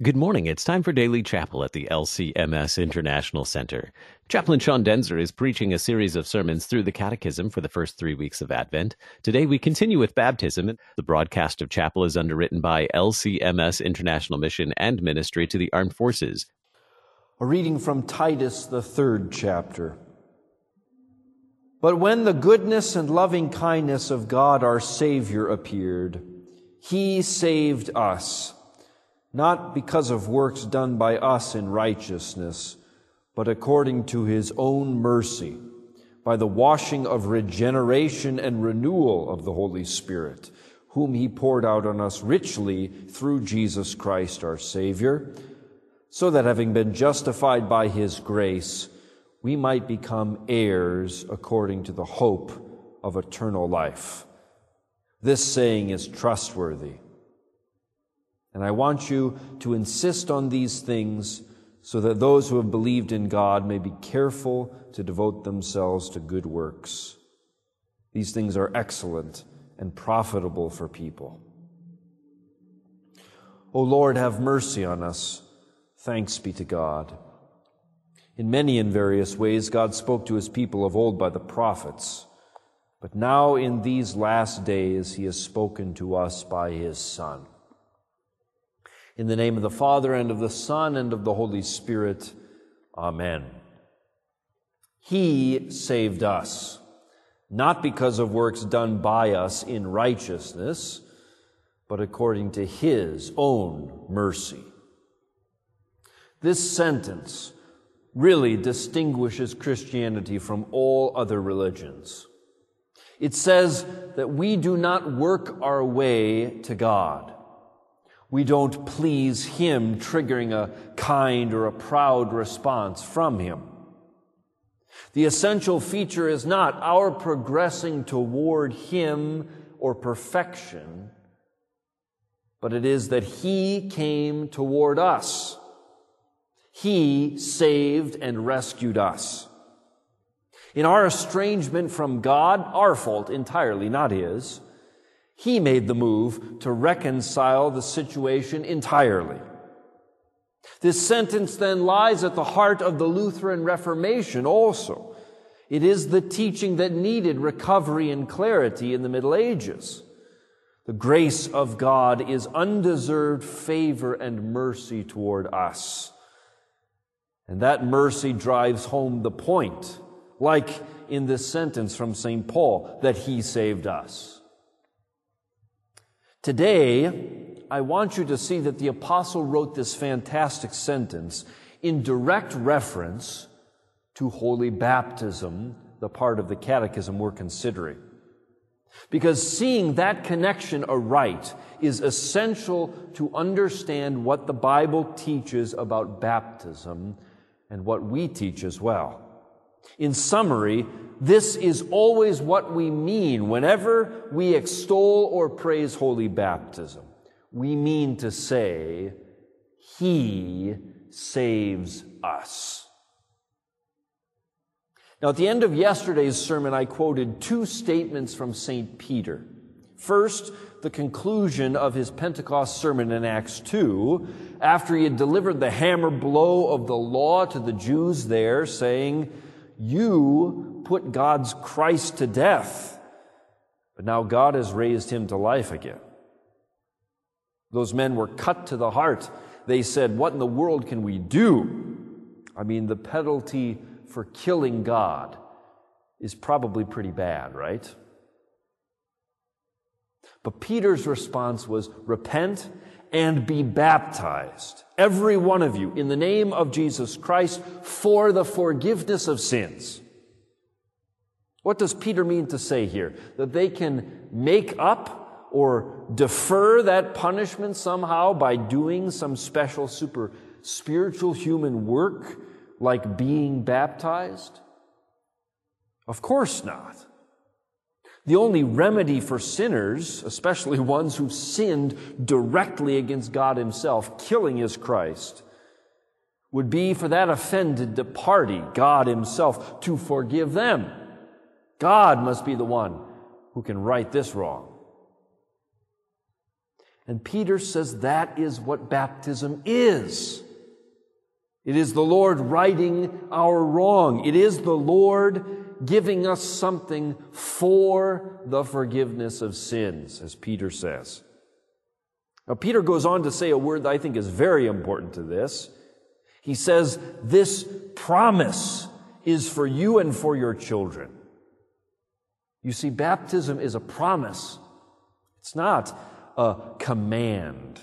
Good morning. It's time for Daily Chapel at the LCMS International Center. Chaplain Sean Denzer is preaching a series of sermons through the Catechism for the first 3 weeks of Advent. Today we continue with baptism. The broadcast of chapel is underwritten by LCMS International Mission and Ministry to the Armed Forces. A reading from Titus, the 3rd chapter. But when the goodness and loving kindness of God our Savior appeared, He saved us, not because of works done by us in righteousness, but according to His own mercy, by the washing of regeneration and renewal of the Holy Spirit, whom He poured out on us richly through Jesus Christ our Savior, so that having been justified by His grace, we might become heirs according to the hope of eternal life. This saying is trustworthy. And I want you to insist on these things so that those who have believed in God may be careful to devote themselves to good works. These things are excellent and profitable for people. O Lord, have mercy on us. Thanks be to God. In many and various ways, God spoke to His people of old by the prophets. But now in these last days, He has spoken to us by His Son. In the name of the Father, and of the Son, and of the Holy Spirit. Amen. He saved us, not because of works done by us in righteousness, but according to His own mercy. This sentence really distinguishes Christianity from all other religions. It says that we do not work our way to God. We don't please Him, triggering a kind or a proud response from Him. The essential feature is not our progressing toward Him or perfection, but it is that He came toward us. He saved and rescued us. In our estrangement from God, our fault entirely, not His, He made the move to reconcile the situation entirely. This sentence then lies at the heart of the Lutheran Reformation also. It is the teaching that needed recovery and clarity in the Middle Ages. The grace of God is undeserved favor and mercy toward us. And that mercy drives home the point, like in this sentence from St. Paul, that He saved us. Today, I want you to see that the apostle wrote this fantastic sentence in direct reference to holy baptism, the part of the catechism we're considering. Because seeing that connection aright is essential to understand what the Bible teaches about baptism and what we teach as well. In summary, this is always what we mean whenever we extol or praise holy baptism. We mean to say, He saves us. Now, at the end of yesterday's sermon, I quoted two statements from St. Peter. First, the conclusion of his Pentecost sermon in Acts 2, after he had delivered the hammer blow of the law to the Jews there, saying, "You put God's Christ to death, but now God has raised Him to life again." Those men were cut to the heart. They said, "What in the world can we do?" I mean, the penalty for killing God is probably pretty bad, right? But Peter's response was, "Repent and be baptized, every one of you, in the name of Jesus Christ, for the forgiveness of sins." What does Peter mean to say here? That they can make up or defer that punishment somehow by doing some special super spiritual human work like being baptized? Of course not. The only remedy for sinners, especially ones who've sinned directly against God Himself, killing His Christ, would be for that offended party, God Himself, to forgive them. God must be the one who can right this wrong. And Peter says that is what baptism is. It is the Lord righting our wrong. It is the Lord giving us something for the forgiveness of sins, as Peter says. Now, Peter goes on to say a word that I think is very important to this. He says, this promise is for you and for your children. You see, baptism is a promise. It's not a command.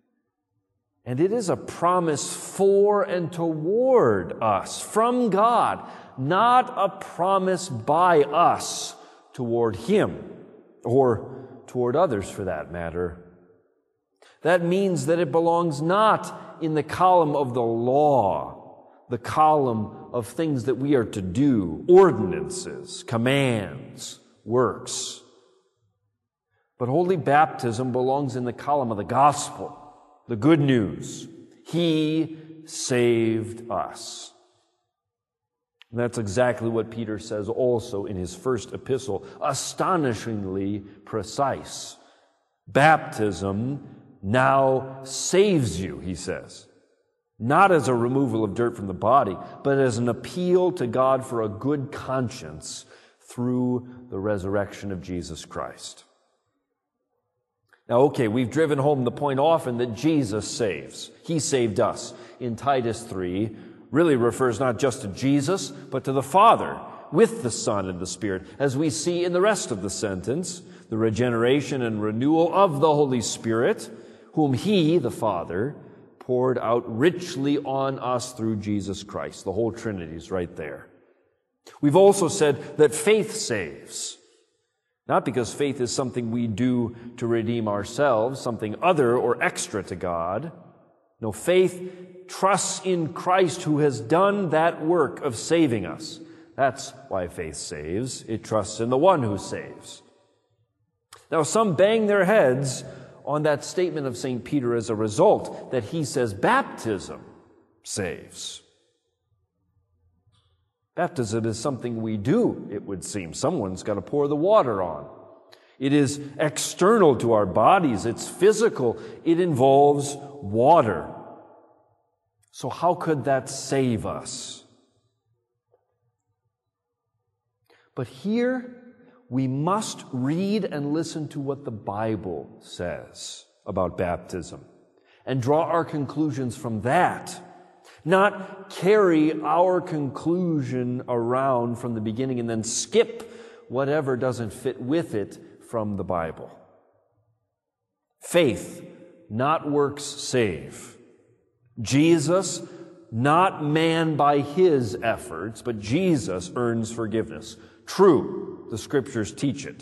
And it is a promise for and toward us, from God, not a promise by us toward Him, or toward others for that matter. That means that it belongs not in the column of the law, the column of things that we are to do, ordinances, commands, works. But holy baptism belongs in the column of the gospel, the good news. He saved us. And that's exactly what Peter says also in his first epistle, astonishingly precise. Baptism now saves you, he says. Not as a removal of dirt from the body, but as an appeal to God for a good conscience through the resurrection of Jesus Christ. Now, okay, we've driven home the point often that Jesus saves. He saved us. In Titus 3, really refers not just to Jesus, but to the Father, with the Son and the Spirit, as we see in the rest of the sentence, the regeneration and renewal of the Holy Spirit, whom He, the Father, poured out richly on us through Jesus Christ. The whole Trinity is right there. We've also said that faith saves. Not because faith is something we do to redeem ourselves, something other or extra to God. No, faith trusts in Christ who has done that work of saving us. That's why faith saves. It trusts in the one who saves. Now, some bang their heads on that statement of St. Peter as a result, that he says baptism saves. Baptism is something we do, it would seem. Someone's got to pour the water on. It is external to our bodies. It's physical. It involves water. So how could that save us? But here, we must read and listen to what the Bible says about baptism and draw our conclusions from that. Not carry our conclusion around from the beginning and then skip whatever doesn't fit with it from the Bible. Faith, not works, save. Jesus, not man by his efforts, but Jesus earns forgiveness. True, the Scriptures teach it.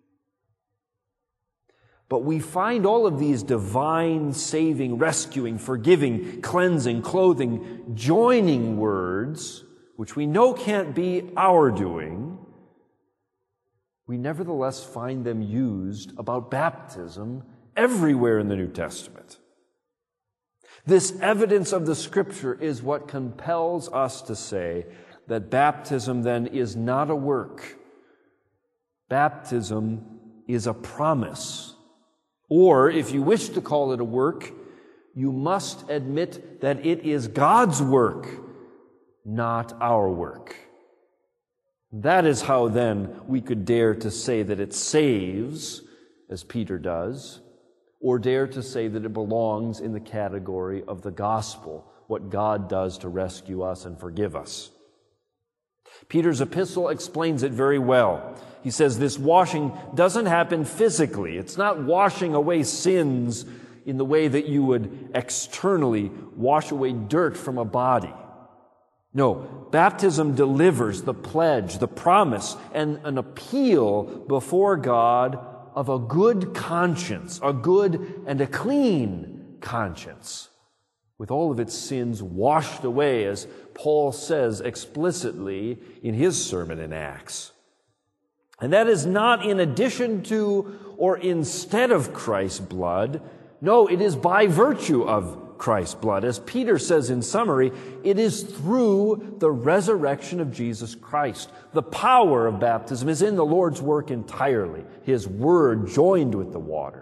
But we find all of these divine, saving, rescuing, forgiving, cleansing, clothing, joining words, which we know can't be our doing. We nevertheless find them used about baptism everywhere in the New Testament. This evidence of the Scripture is what compels us to say that baptism then is not a work. Baptism is a promise. Or, if you wish to call it a work, you must admit that it is God's work, not our work. That is how then we could dare to say that it saves, as Peter does, or dare to say that it belongs in the category of the gospel, what God does to rescue us and forgive us. Peter's epistle explains it very well. He says this washing doesn't happen physically. It's not washing away sins in the way that you would externally wash away dirt from a body. No, baptism delivers the pledge, the promise, and an appeal before God of a good conscience, a good and a clean conscience, with all of its sins washed away, as Paul says explicitly in his sermon in Acts. And that is not in addition to or instead of Christ's blood. No, it is by virtue of Christ's blood. As Peter says in summary, it is through the resurrection of Jesus Christ. The power of baptism is in the Lord's work entirely, His word joined with the water.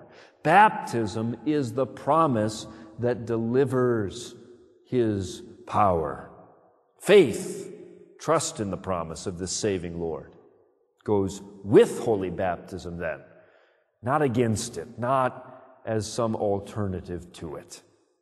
Baptism is the promise that delivers His power. Faith, trust in the promise of this saving Lord, goes with holy baptism then, not against it, not as some alternative to it.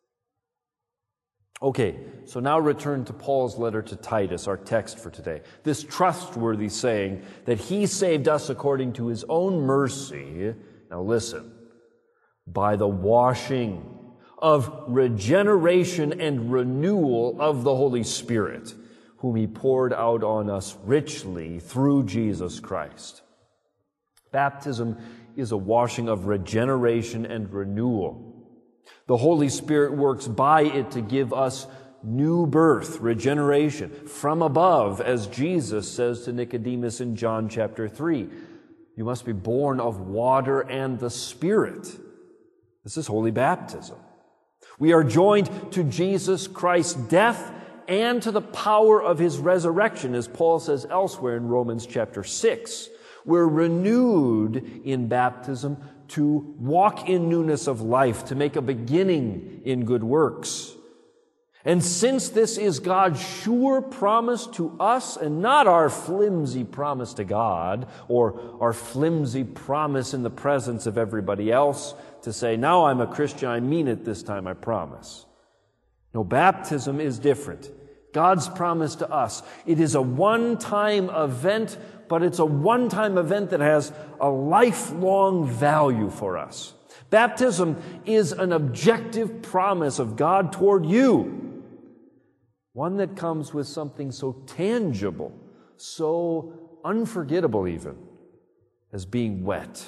Okay, so now return to Paul's letter to Titus, our text for today. This trustworthy saying that he saved us according to his own mercy, now listen, by the washing of regeneration and renewal of the Holy Spirit, whom he poured out on us richly through Jesus Christ. Baptism is a washing of regeneration and renewal. The Holy Spirit works by it to give us new birth, regeneration, from above, as Jesus says to Nicodemus in John chapter 3. You must be born of water and the Spirit. This is holy baptism. We are joined to Jesus Christ's death and to the power of his resurrection, as Paul says elsewhere in Romans chapter 6. We're renewed in baptism to walk in newness of life, to make a beginning in good works. And since this is God's sure promise to us and not our flimsy promise to God or our flimsy promise in the presence of everybody else to say, now I'm a Christian, I mean it this time, I promise. No, baptism is different. God's promise to us. It is a one-time event, but it's a one-time event that has a lifelong value for us. Baptism is an objective promise of God toward you. One that comes with something so tangible, so unforgettable even, as being wet.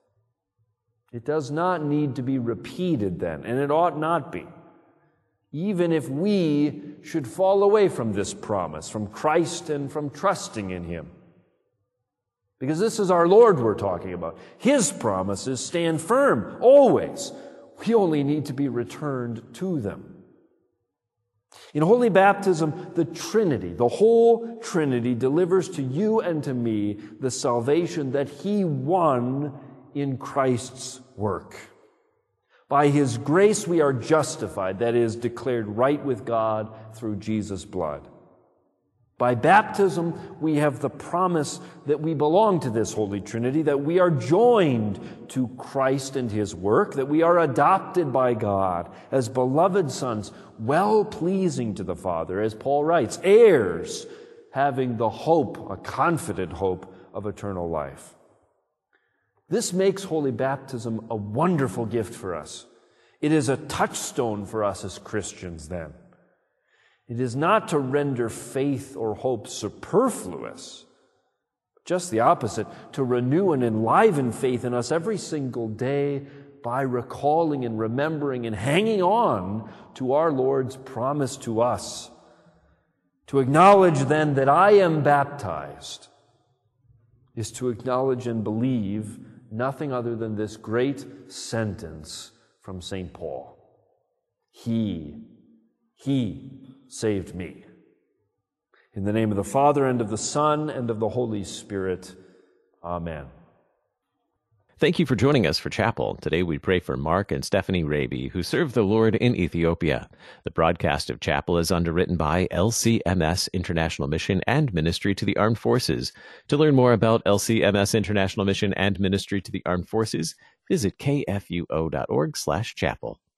It does not need to be repeated then, and it ought not be. Even if we should fall away from this promise, from Christ and from trusting in Him. Because this is our Lord we're talking about. His promises stand firm, always. We only need to be returned to them. In holy baptism, the Trinity, the whole Trinity, delivers to you and to me the salvation that He won in Christ's work. By His grace we are justified, that is, declared right with God through Jesus' blood. By baptism we have the promise that we belong to this Holy Trinity, that we are joined to Christ and His work, that we are adopted by God as beloved sons, well-pleasing to the Father, as Paul writes, heirs, having the hope, a confident hope of eternal life. This makes holy baptism a wonderful gift for us. It is a touchstone for us as Christians then. It is not to render faith or hope superfluous, just the opposite, to renew and enliven faith in us every single day by recalling and remembering and hanging on to our Lord's promise to us. To acknowledge then that I am baptized is to acknowledge and believe nothing other than this great sentence from St. Paul. He saved me. In the name of the Father, and of the Son, and of the Holy Spirit. Amen. Thank you for joining us for Chapel. Today we pray for Mark and Stephanie Raby, who serve the Lord in Ethiopia. The broadcast of Chapel is underwritten by LCMS International Mission and Ministry to the Armed Forces. To learn more about LCMS International Mission and Ministry to the Armed Forces, visit kfuo.org/chapel.